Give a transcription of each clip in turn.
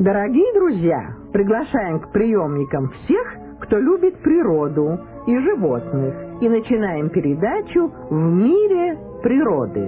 Дорогие друзья, приглашаем к приемникам всех, кто любит природу и животных, и начинаем передачу «В мире природы».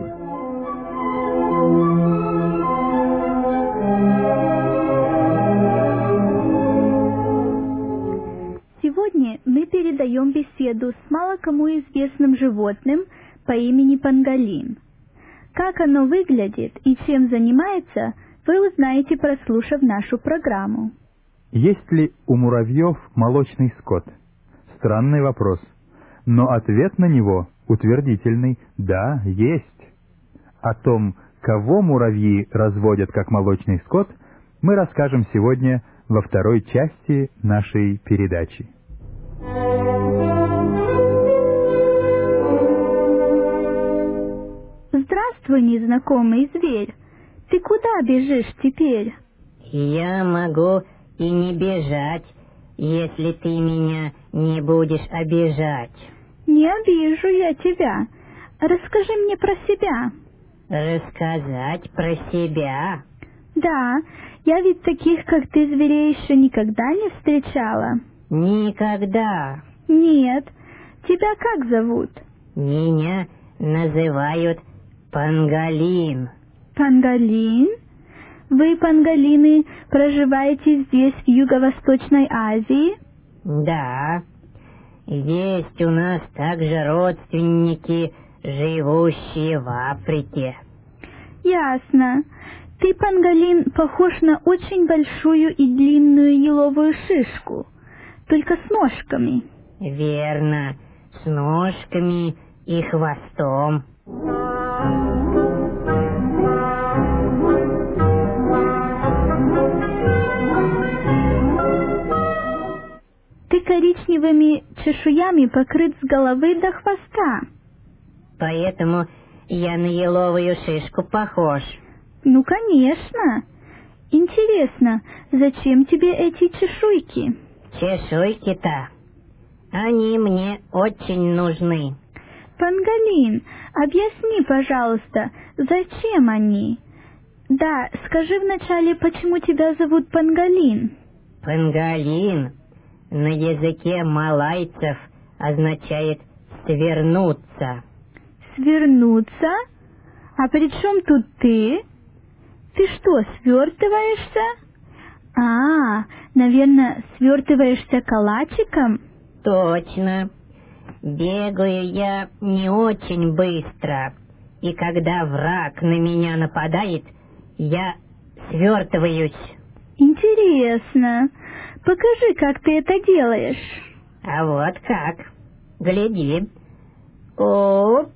Сегодня мы передаем беседу с мало кому известным животным по имени панголин. Как оно выглядит и чем занимается, вы узнаете, прослушав нашу программу. Есть ли у муравьев молочный скот? Странный вопрос. Но ответ на него утвердительный: да, есть. О том, кого муравьи разводят как молочный скот, мы расскажем сегодня во второй части нашей передачи. Здравствуй, незнакомый зверь. Ты куда бежишь теперь? Я могу и не бежать, если ты меня не будешь обижать. Не обижу я тебя. Расскажи мне про себя. Рассказать про себя? Да, я ведь таких, как ты, зверей еще никогда не встречала. Никогда. Нет. Тебя как зовут? Меня называют Панголин. Панголин? Вы, панголины, проживаете здесь, в Юго-Восточной Азии? Да. Есть у нас также родственники, живущие в Африке. Ясно. Ты, панголин, похож на очень большую и длинную еловую шишку, только с ножками. Верно, с ножками и хвостом. Ты коричневыми чешуями покрыт с головы до хвоста. Поэтому я на еловую шишку похож. Ну, конечно. Интересно, зачем тебе эти чешуйки? Чешуйки-то, они мне очень нужны. Панголин, объясни, пожалуйста, зачем они? Да, скажи вначале, почему тебя зовут Панголин? Панголин на языке малайцев означает «свернуться». Свернуться? А при чем тут ты? Ты что, свертываешься? Наверное, свертываешься калачиком? Точно. Бегаю я не очень быстро, и когда враг на меня нападает, я свертываюсь. Интересно. Покажи, как ты это делаешь. А вот как. Гляди. Оп.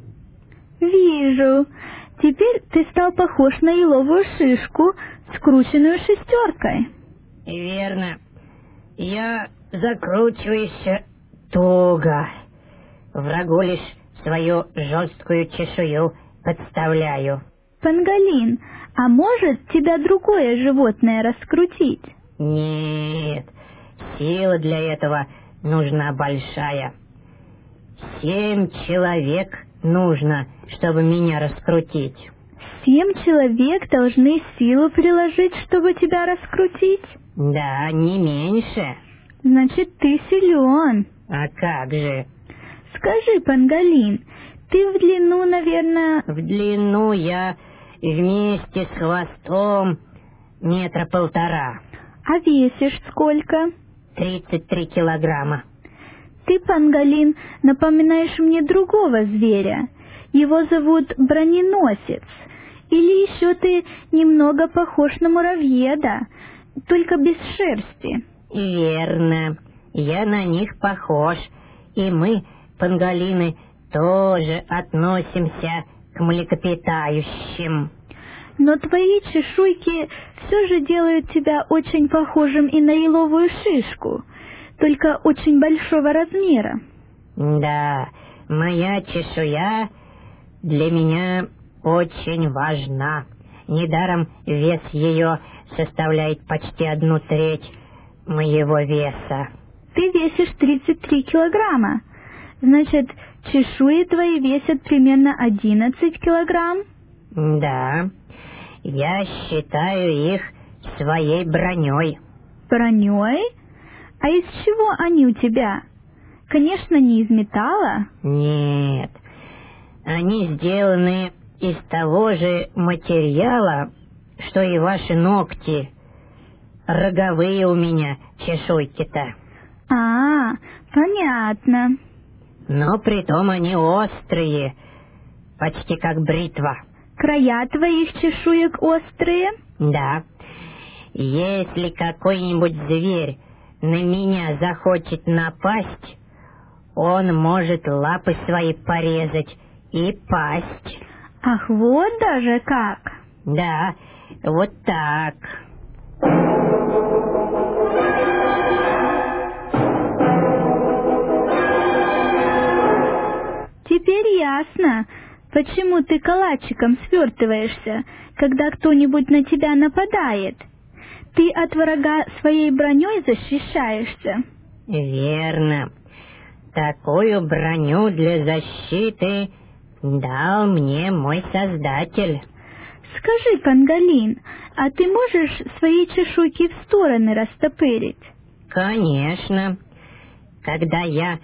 Вижу. Теперь ты стал похож на еловую шишку, скрученную шестеркой. Верно. Я закручиваюсь туго. Врагу лишь свою жесткую чешую подставляю. Панголин, а может тебя другое животное раскрутить? Нет, сила для этого нужна большая. 7 человек нужно, чтобы меня раскрутить. 7 человек должны силу приложить, чтобы тебя раскрутить? Да, не меньше. Значит, ты силен. А как же? Скажи, Панголин, ты в длину, наверное... В длину я вместе с хвостом 1,5 метра. А весишь сколько? 33 килограмма. Ты, Панголин, напоминаешь мне другого зверя. Его зовут Броненосец. Или еще ты немного похож на муравьеда, только без шерсти. Верно. Я на них похож. И мы, панголины, тоже относимся к млекопитающим. Но твои чешуйки все же делают тебя очень похожим и на еловую шишку, только очень большого размера. Да, моя чешуя для меня очень важна. Недаром вес ее составляет почти 1/3 моего веса. Ты весишь 33 килограмма. Значит, чешуи твои весят примерно 11 килограмм? Да, я считаю их своей броней. Броней? А из чего они у тебя? Конечно, не из металла. Нет, они сделаны из того же материала, что и ваши ногти. Роговые у меня чешуйки-то. Понятно. Но притом они острые, почти как бритва. Края твоих чешуек острые? Да. Если какой-нибудь зверь на меня захочет напасть, он может лапы свои порезать и пасть. Ах, вот даже как. Да, вот так. Теперь ясно, почему ты калачиком свертываешься, когда кто-нибудь на тебя нападает. Ты от врага своей броней защищаешься. Верно. Такую броню для защиты дал мне мой Создатель. Скажи, Пангалин, а ты можешь свои чешуйки в стороны растопырить? Конечно. Когда я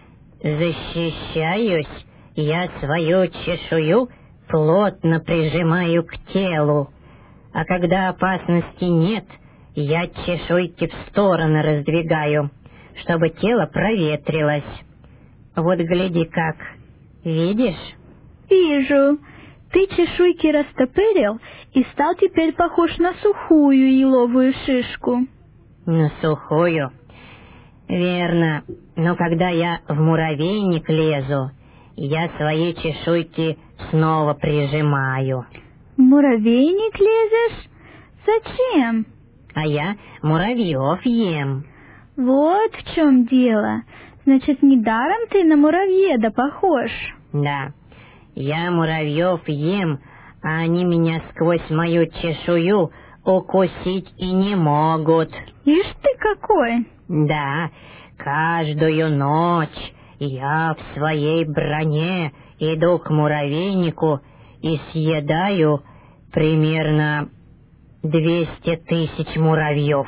защищаюсь, я свою чешую плотно прижимаю к телу. А когда опасности нет, я чешуйки в стороны раздвигаю, чтобы тело проветрилось. Вот гляди как. Видишь? Вижу. Ты чешуйки растопырил и стал теперь похож на сухую еловую шишку. На сухую? Верно. Но когда я в муравейник лезу, я свои чешуйки снова прижимаю. В муравейник лезешь? Зачем? А я муравьев ем. Вот в чем дело. Значит, недаром ты на муравьеда похож. Да, я муравьев ем, а они меня сквозь мою чешую укусить и не могут. Ишь ты какой! Да, каждую ночь я в своей броне иду к муравейнику и съедаю примерно 200 тысяч муравьев.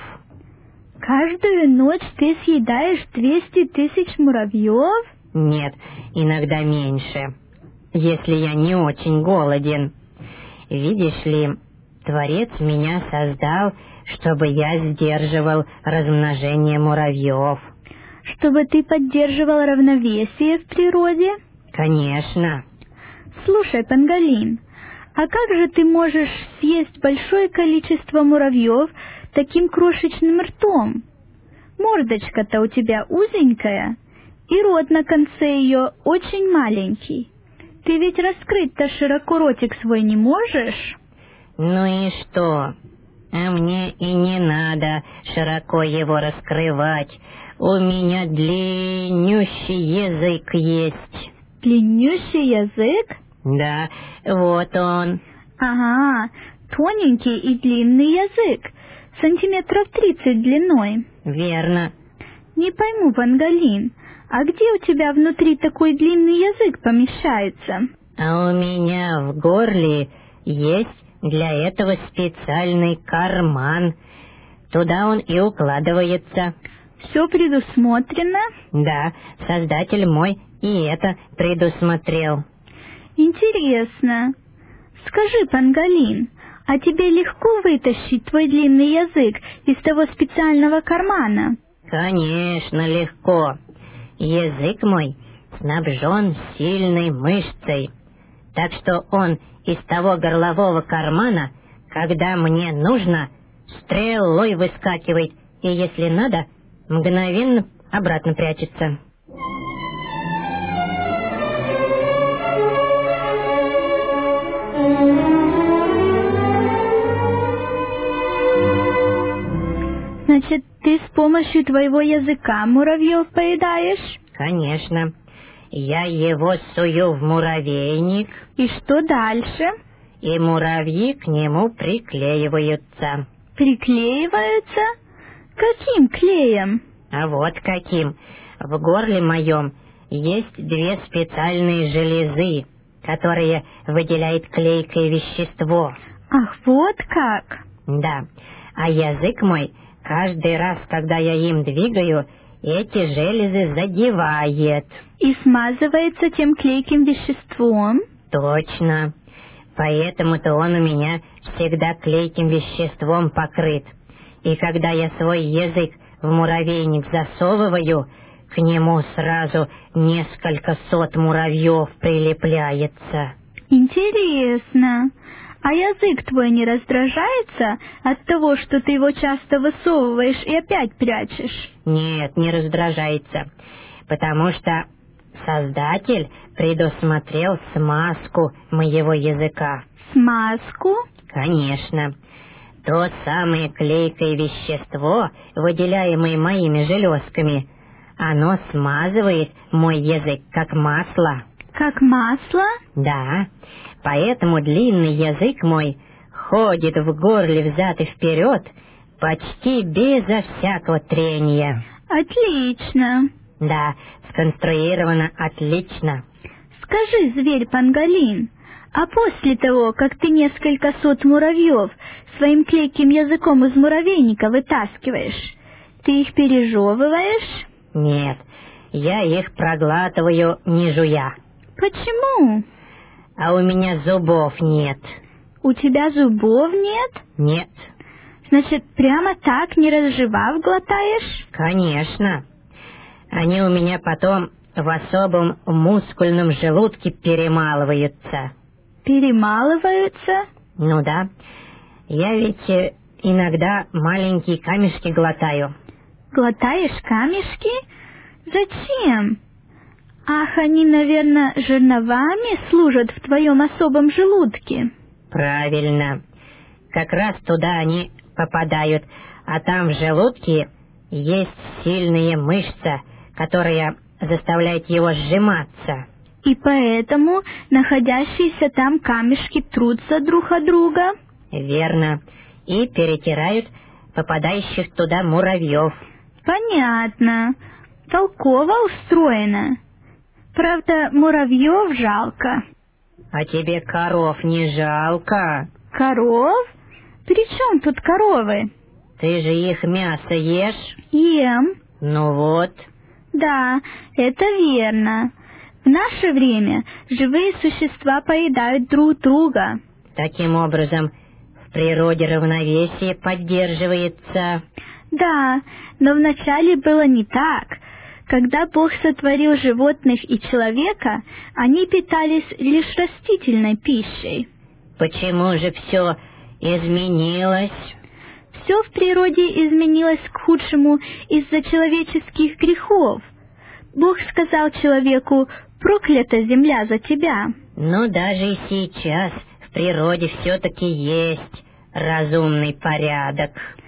Каждую ночь ты съедаешь 200 тысяч муравьев? Нет, иногда меньше, если я не очень голоден. Видишь ли, Творец меня создал, чтобы я сдерживал размножение муравьев. Чтобы ты поддерживал равновесие в природе? Конечно. Слушай, Пангалин, а как же ты можешь съесть большое количество муравьев таким крошечным ртом? Мордочка-то у тебя узенькая, и рот на конце ее очень маленький. Ты ведь раскрыть-то широко ротик свой не можешь? Ну и что? А мне и не надо широко его раскрывать. У меня длиннющий язык есть. Длиннющий язык? Да, вот он. Ага, тоненький и длинный язык, сантиметров 30 длиной. Верно. Не пойму, Пангалин, а где у тебя внутри такой длинный язык помещается? А у меня в горле есть для этого специальный карман. Туда он и укладывается. Все предусмотрено? Да, Создатель мой и это предусмотрел. Интересно. Скажи, Пангалин, а тебе легко вытащить твой длинный язык из того специального кармана? Конечно, легко. Язык мой снабжен сильной мышцей, так что он из того горлового кармана, когда мне нужно, стрелой выскакивает, и если надо, мгновенно обратно прячется. Значит, ты с помощью твоего языка муравьев поедаешь? Конечно. Я его сую в муравейник. И что дальше? И муравьи к нему приклеиваются. Приклеиваются? Каким клеем? А вот каким. В горле моем есть 2 специальные железы, которые выделяют клейкое вещество. Ах, вот как! Да, а язык мой каждый раз, когда я им двигаю, эти железы задевает. И смазывается тем клейким веществом? Точно. Поэтому-то он у меня всегда клейким веществом покрыт. И когда я свой язык в муравейник засовываю, к нему сразу несколько сот муравьев прилепляется. Интересно. А язык твой не раздражается от того, что ты его часто высовываешь и опять прячешь? Нет, не раздражается, потому что Создатель предусмотрел смазку моего языка. Смазку? Конечно. То самое клейкое вещество, выделяемое моими железками, оно смазывает мой язык как масло. Как масло? Да, поэтому длинный язык мой ходит в горле взад и вперед почти безо всякого трения. Отлично. Да, сконструировано отлично. Скажи, зверь Пангалин, а после того, как ты несколько сот муравьев своим клейким языком из муравейника вытаскиваешь, ты их пережевываешь? Нет, я их проглатываю, не жуя. Почему? А у меня зубов нет. У тебя зубов нет? Нет. Значит, прямо так, не разжевав, глотаешь? Конечно. Они у меня потом в особом мускульном желудке перемалываются. Перемалываются? Ну да. Я ведь иногда маленькие камешки глотаю. Глотаешь камешки? Зачем? Ах, они, наверное, жерновами служат в твоем особом желудке. Правильно. Как раз туда они попадают, а там в желудке есть сильная мышца, которая заставляет его сжиматься. И поэтому находящиеся там камешки трутся друг от друга? Верно. И перетирают попадающих туда муравьев. Понятно. Толково устроено. Правда, муравьев жалко. А тебе коров не жалко? Коров? При чем тут коровы? Ты же их мясо ешь? Ем. Ну вот. Да, это верно. В наше время живые существа поедают друг друга. Таким образом, в природе равновесие поддерживается. Да, но вначале было не так. Когда Бог сотворил животных и человека, они питались лишь растительной пищей. Почему же все изменилось? Все в природе изменилось к худшему из-за человеческих грехов. Бог сказал человеку: «Проклята земля за тебя». Но даже и сейчас в природе все-таки есть разумный порядок.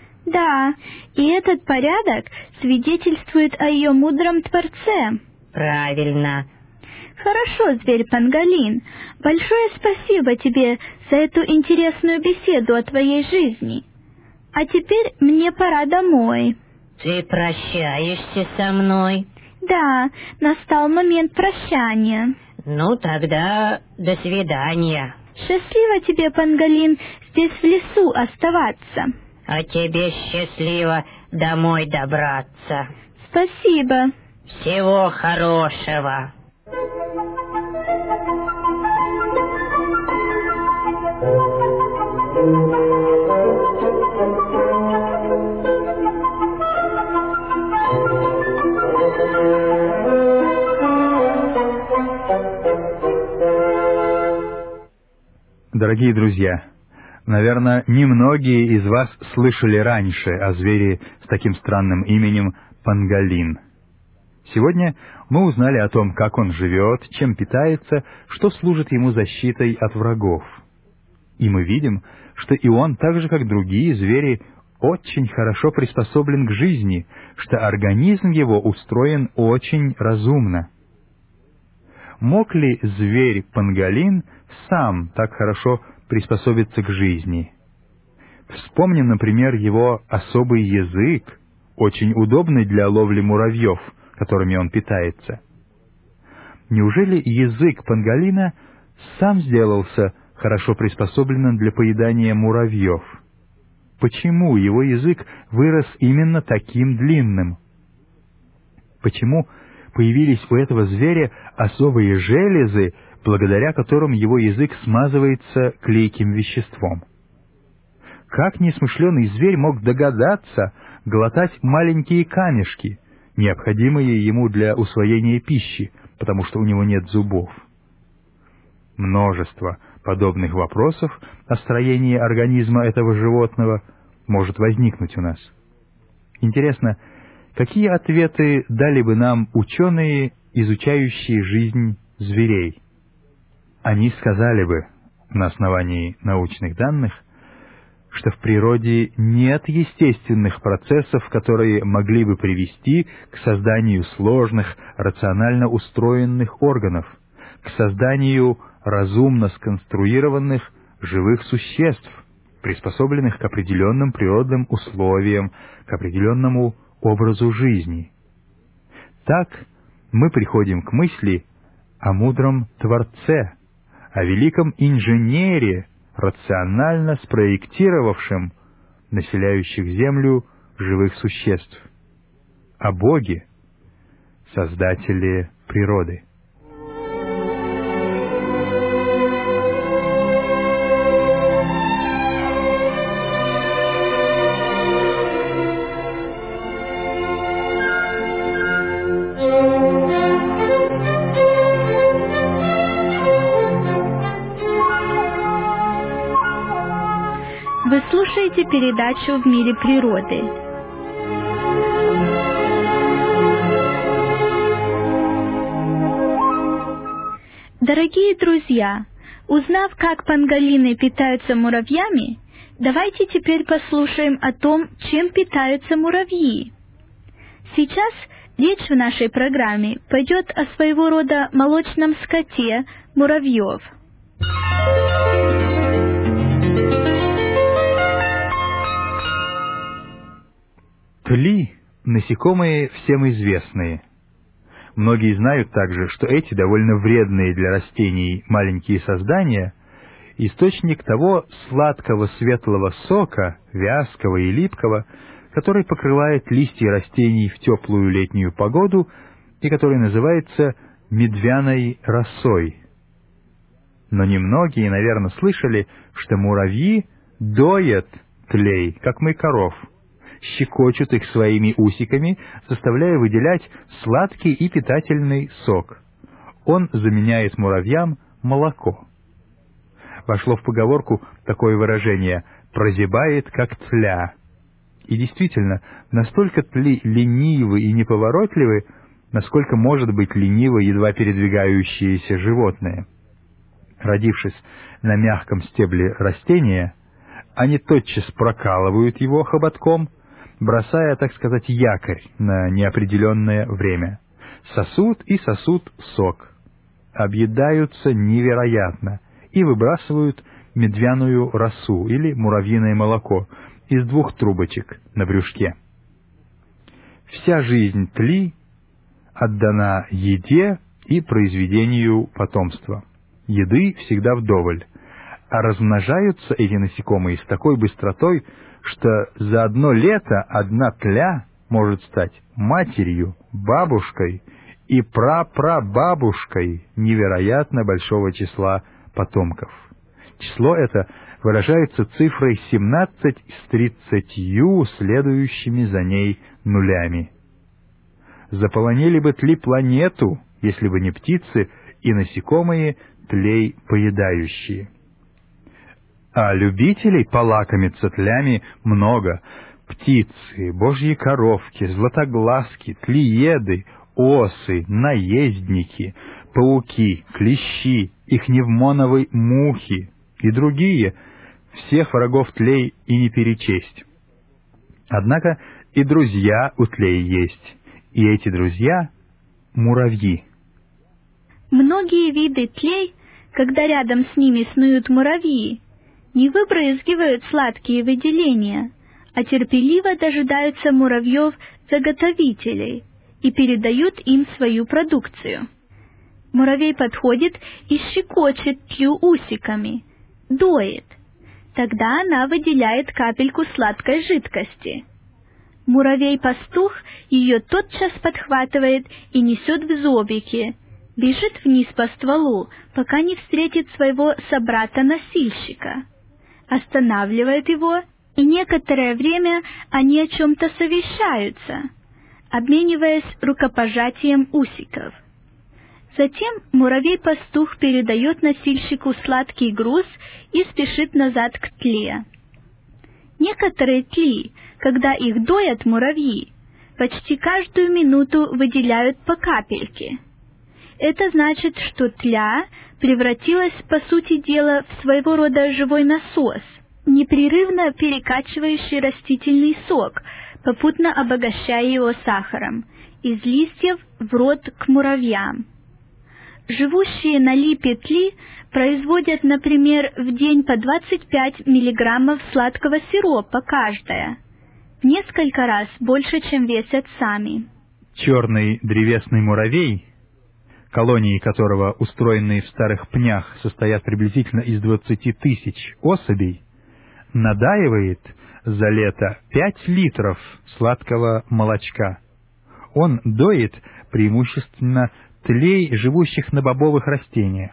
Да, и этот порядок свидетельствует о ее мудром Творце. Правильно. Хорошо, зверь Пангалин, большое спасибо тебе за эту интересную беседу о твоей жизни. А теперь мне пора домой. Ты прощаешься со мной? Да, настал момент прощания. Ну, тогда до свидания. Счастливо тебе, Пангалин, здесь в лесу оставаться. А тебе счастливо домой добраться. Спасибо. Всего хорошего. Дорогие друзья, наверное, немногие из вас слышали раньше о звере с таким странным именем Пангалин. Сегодня мы узнали о том, как он живет, чем питается, что служит ему защитой от врагов. И мы видим, что и он, так же как другие звери, очень хорошо приспособлен к жизни, что организм его устроен очень разумно. Мог ли зверь Пангалин сам так хорошо приспособиться к жизни? Вспомним, например, его особый язык, очень удобный для ловли муравьев, которыми он питается. Неужели язык Пангалина сам сделался хорошо приспособленным для поедания муравьев? почему его язык вырос именно таким длинным? Почему появились у этого зверя особые железы, благодаря которым его язык смазывается клейким веществом? Как несмышленый зверь мог догадаться глотать маленькие камешки, необходимые ему для усвоения пищи, потому что у него нет зубов? Множество подобных вопросов о строении организма этого животного может возникнуть у нас. Интересно, какие ответы дали бы нам ученые, изучающие жизнь зверей? Они сказали бы, на основании научных данных, что в природе нет естественных процессов, которые могли бы привести к созданию сложных, рационально устроенных органов, к созданию разумно сконструированных живых существ, приспособленных к определенным природным условиям, к определенному образу жизни. Так мы приходим к мысли о мудром Творце, о великом инженере, рационально спроектировавшем населяющих Землю живых существ, о Боге, Создателе природы. Вы слушаете передачу «В мире природы». Дорогие друзья, узнав, как панголины питаются муравьями, давайте теперь послушаем о том, чем питаются муравьи. Сейчас речь в нашей программе пойдет о своего рода молочном скоте муравьев. Тли — насекомые всем известные. Многие знают также, что эти довольно вредные для растений маленькие создания — источник того сладкого светлого сока, вязкого и липкого, который покрывает листья растений в теплую летнюю погоду и который называется медвяной росой. Но немногие, наверное, слышали, что муравьи доят тлей, как мы коров, щекочут их своими усиками, заставляя выделять сладкий и питательный сок. Он заменяет муравьям молоко. Вошло в поговорку такое выражение «прозябает, как тля». И действительно, настолько тли ленивы и неповоротливы, насколько может быть лениво едва передвигающееся животное. Родившись на мягком стебле растения, они тотчас прокалывают его хоботком, бросая, так сказать, якорь на неопределенное время. Сосут и сосут сок, объедаются невероятно и выбрасывают медвяную росу или муравьиное молоко из 2 трубочек на брюшке. Вся жизнь тли отдана еде и произведению потомства. Еды всегда вдоволь, а размножаются эти насекомые с такой быстротой, что за одно лето одна тля может стать матерью, бабушкой и прапрабабушкой невероятно большого числа потомков. Число это выражается цифрой 17 с 30 следующими за ней нулями. Заполонили бы тли планету, если бы не птицы и насекомые, тлей поедающие. А любителей полакомиться тлями много. Птицы, божьи коровки, златоглазки, тлиеды, осы, наездники, пауки, клещи, ихневмоновые мухи и другие. Всех врагов тлей и не перечесть. Однако и друзья у тлей есть, и эти друзья — муравьи. Многие виды тлей, когда рядом с ними снуют муравьи, не выбрызгивают сладкие выделения, а терпеливо дожидаются муравьев-заготовителей и передают им свою продукцию. Муравей подходит и щекочет тлю усиками, доит. Тогда она выделяет капельку сладкой жидкости. Муравей-пастух ее тотчас подхватывает и несет в зобике, бежит вниз по стволу, пока не встретит своего собрата-носильщика, останавливает его, и некоторое время они о чем-то совещаются, обмениваясь рукопожатием усиков. Затем муравей-пастух передает носильщику сладкий груз и спешит назад к тле. Некоторые тли, когда их доят муравьи, почти каждую минуту выделяют по капельке. Это значит, что тля превратилась, по сути дела, в своего рода живой насос, непрерывно перекачивающий растительный сок, попутно обогащая его сахаром, из листьев в рот к муравьям. Живущие на липе тли производят, например, в день по 25 миллиграммов сладкого сиропа каждая, в несколько раз больше, чем весят сами. Черный древесный муравей, колонии которого, устроенные в старых пнях, состоят приблизительно из 20 тысяч особей, надаивает за лето 5 литров сладкого молочка. Он доит преимущественно тлей, живущих на бобовых растениях.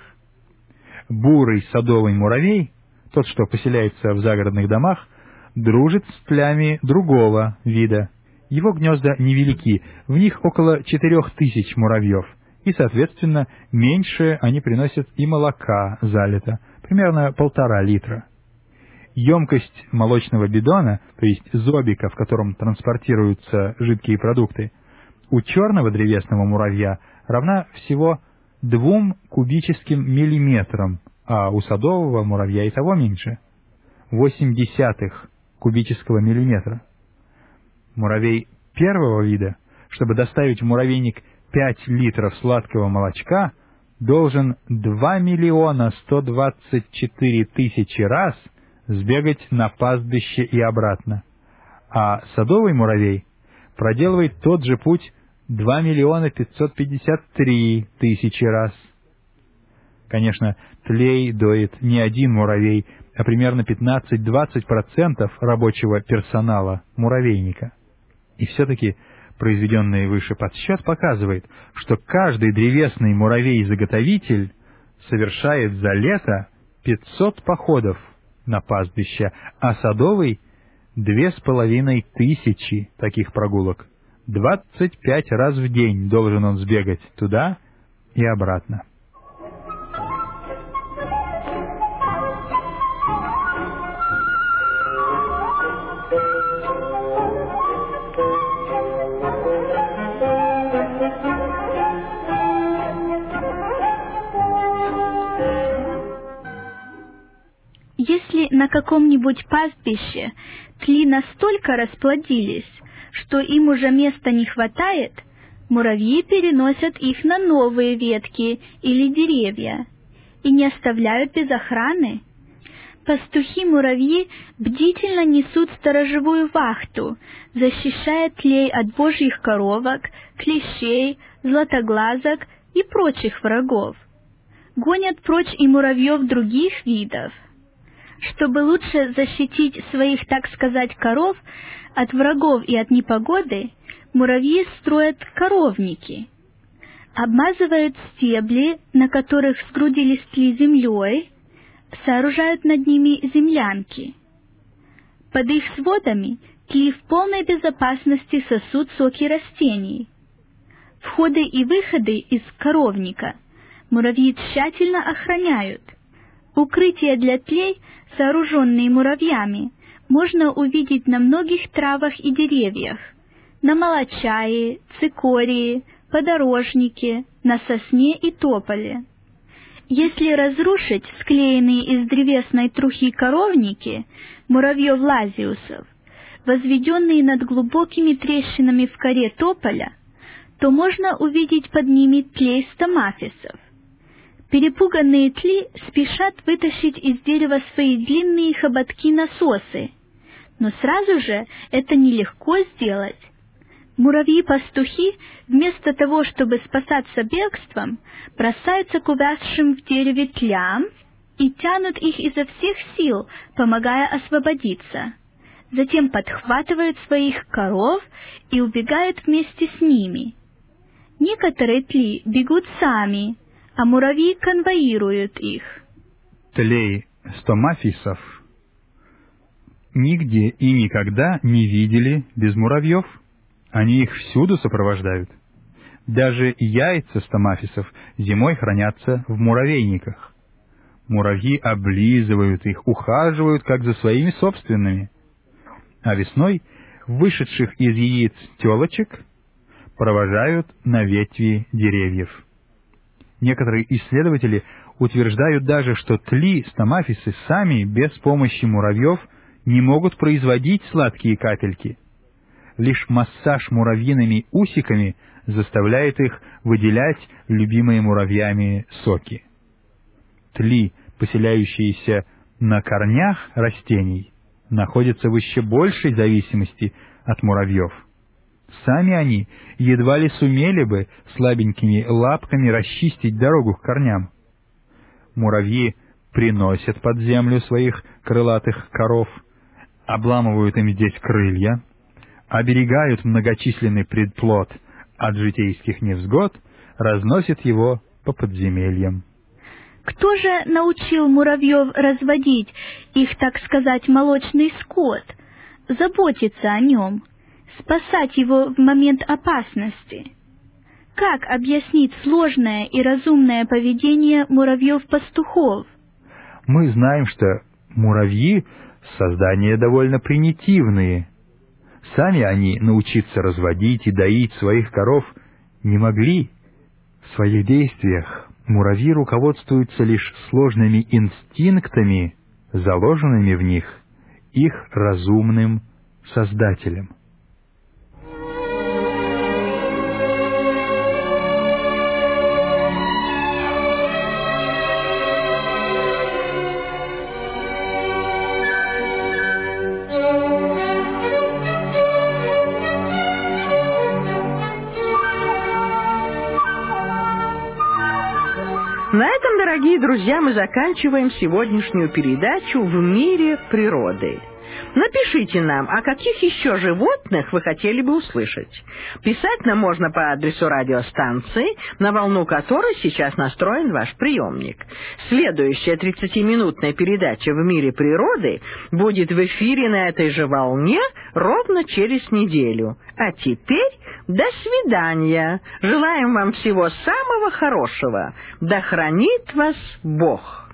Бурый садовый муравей, тот, что поселяется в загородных домах, дружит с тлями другого вида. Его гнезда невелики, в них около 4000 муравьев, и, соответственно, меньше они приносят и молока за лето, примерно 1,5 литра. Емкость молочного бидона, то есть зобика, в котором транспортируются жидкие продукты, у черного древесного муравья равна всего 2 кубическим миллиметрам, а у садового муравья и того меньше — 0,8 кубического миллиметра. Муравей первого вида, чтобы доставить в муравейник 5 литров сладкого молочка, должен 2 124 000 раз сбегать на пастбище и обратно, а садовый муравей проделывает тот же путь 2 553 000 раз. Конечно, тлей доит не один муравей, а примерно 15-20% рабочего персонала муравейника. И все-таки произведенный выше подсчет показывает, что каждый древесный муравей-заготовитель совершает за лето 500 походов на пастбище, а садовый — 2500 таких прогулок. 25 раз в день должен он сбегать туда и обратно. Если на каком-нибудь пастбище тли настолько расплодились, что им уже места не хватает, муравьи переносят их на новые ветки или деревья и не оставляют без охраны. Пастухи-муравьи бдительно несут сторожевую вахту, защищая тлей от божьих коровок, клещей, златоглазок и прочих врагов. Гонят прочь и муравьев других видов. Чтобы лучше защитить своих, так сказать, коров от врагов и от непогоды, муравьи строят коровники, обмазывают стебли, на которых сгрудились тли, землей, сооружают над ними землянки. Под их сводами тли в полной безопасности сосут соки растений. Входы и выходы из коровника муравьи тщательно охраняют. Укрытия для тлей, сооруженные муравьями, можно увидеть на многих травах и деревьях, на молочае, цикории, подорожнике, на сосне и тополе. Если разрушить склеенные из древесной трухи коровники муравьев-лазиусов, возведенные над глубокими трещинами в коре тополя, то можно увидеть под ними тлей стомафисов. Перепуганные тли спешат вытащить из дерева свои длинные хоботки-насосы, но сразу же это нелегко сделать. Муравьи-пастухи, вместо того, чтобы спасаться бегством, бросаются к увязшим в дереве тлям и тянут их изо всех сил, помогая освободиться. Затем подхватывают своих коров и убегают вместе с ними. Некоторые тли бегут сами, а муравьи конвоируют их. Тлей стомафисов нигде и никогда не видели без муравьев. Они их всюду сопровождают. Даже яйца стомафисов зимой хранятся в муравейниках. Муравьи облизывают их, ухаживают как за своими собственными. А весной вышедших из яиц телочек провожают на ветви деревьев. Некоторые исследователи утверждают даже, что тли стомафисы сами без помощи муравьев не могут производить сладкие капельки. Лишь массаж муравьиными усиками заставляет их выделять любимые муравьями соки. Тли, поселяющиеся на корнях растений, находятся в еще большей зависимости от муравьев. Сами они едва ли сумели бы слабенькими лапками расчистить дорогу к корням. Муравьи приносят под землю своих крылатых коров, обламывают им здесь крылья, оберегают многочисленный предплод от житейских невзгод, разносят его по подземельям. Кто же научил муравьев разводить их, так сказать, молочный скот, заботиться о нем, спасать его в момент опасности? Как объяснить сложное и разумное поведение муравьев-пастухов? Мы знаем, что муравьи — создания довольно примитивные. Сами они научиться разводить и доить своих коров не могли. В своих действиях муравьи руководствуются лишь сложными инстинктами, заложенными в них их разумным Создателем. На этом, дорогие друзья, мы заканчиваем сегодняшнюю передачу «В мире природы». Напишите нам, о каких еще животных вы хотели бы услышать. Писать нам можно по адресу радиостанции, на волну которой сейчас настроен ваш приемник. Следующая 30-минутная передача «В мире природы» будет в эфире на этой же волне ровно через неделю. А теперь до свидания. Желаем вам всего самого хорошего. Да хранит вас Бог.